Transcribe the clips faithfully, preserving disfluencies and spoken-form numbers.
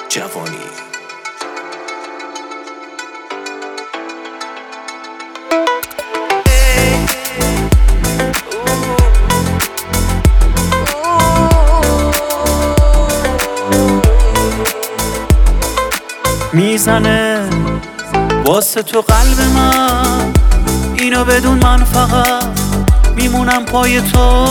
جوانی. میزنه واسه تو قلب من، اینو بدون من فقط میمونم پای تو.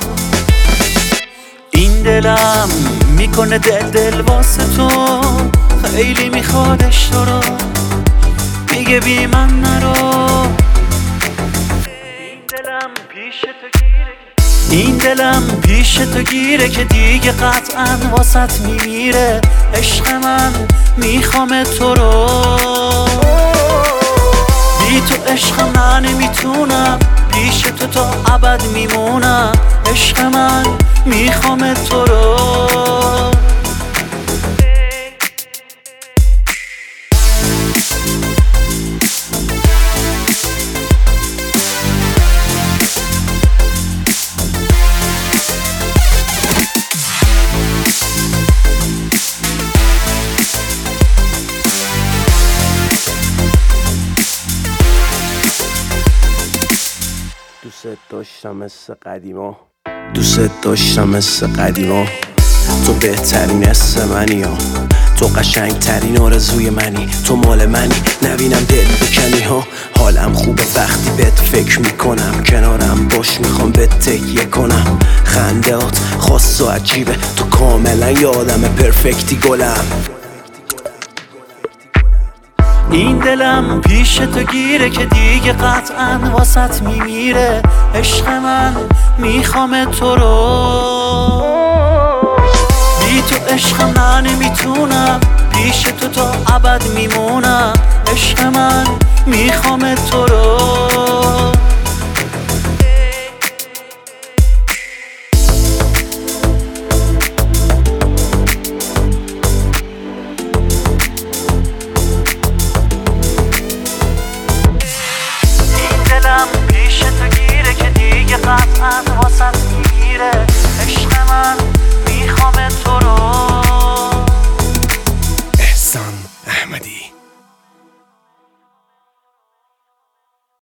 این دلم میکنه دل دل واسه تو، خیلی میخوادش تو رو، میگه بی من نرو. این دلم پیش تو گیره این دلم پیش تو گیره که دیگه قطعا واسط میمیره. عشق من میخوام تو رو، بی تو عشقم نه نمیتونم، پیش تو تا ابد میمونم. عشق من میخوام تو رو. دوست داشتم مثل قدیما، دوست داشتم مثل قدیما. تو بهترین حس منی ها، تو قشنگ ترین آرزوی منی. تو مال منی نبینم دل بکنی ها. حالم خوبه وقتی بهت فکر میکنم، کنارم باش میخوام بهت تکیه کنم. خندهات خاص و عجیبه، تو کاملا یادم پرفکتی گلم. این دلم پیش تو گیره که دیگه قطعا واسط میمیره. عشق من میخوام تو رو، بی تو عشقم نه نمیتونم، پیش تو تا ابد میمونم. عشق من میخوام تو رو.